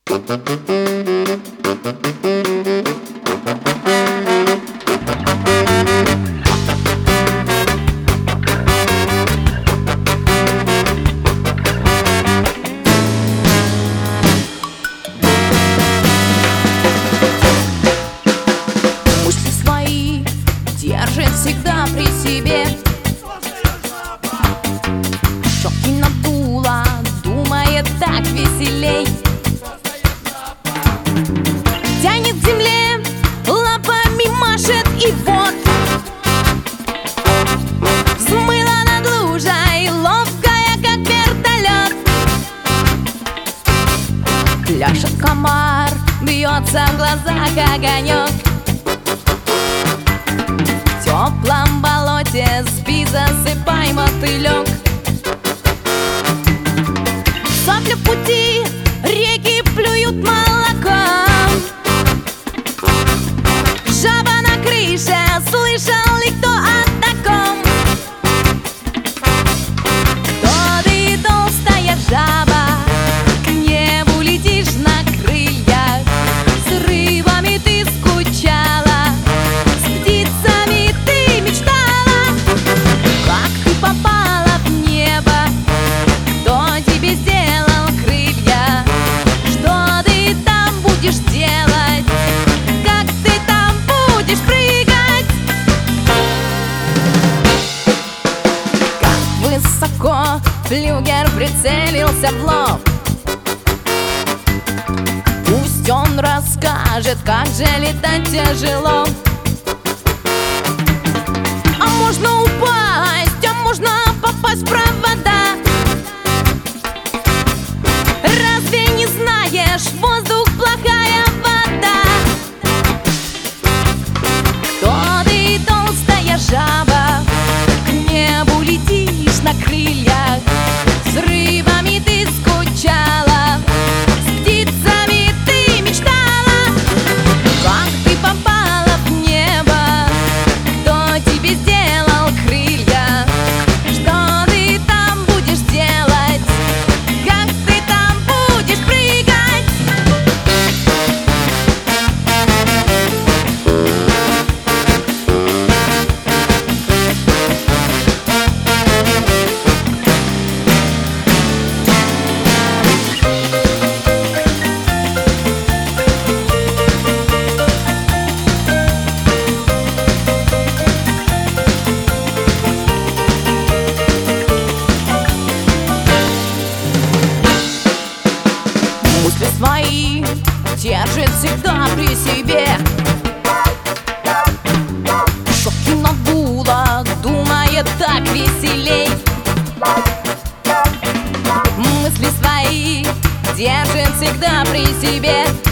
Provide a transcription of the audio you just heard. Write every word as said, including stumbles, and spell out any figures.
Мысли свои держит всегда при себе. Щеки надула, думает так веселей. Тянет к земле, лапами машет, и вот взмыла над лужей, ловкая, как вертолет. Пляшет комар, бьется в глазах огонек. В теплом болоте спи, засыпай, мотылек. Сопли в пути, реки плюют молоком. Жаба на крыше, слышал ли кто о таком? Кто ты, толстая жаба, к небу летишь на крыльях. С рыбами ты скучала, с птицами ты мечтала. Как ты попала в небо? Кто тебе сделал крылья? Что ты там будешь делать? Как ты там будешь прыгать? Как высоко флюгер прицелился в лоб. Пусть он расскажет, как же летать тяжело. А можно упасть, а можно попасть в провода. Разве не знаешь, воздух плохая вода? Кто ты, толстая жаба, к небу летишь на крыльях. С рыбами ты скучала, с птицами ты мечтала. Как ты попала в небо? Кто тебе сделал крылья? Что ты там будешь делать? Как ты там будешь прыгать? Мысли свои держит всегда при себе. Щеки надула, думает так веселей. Мысли свои держит всегда при себе.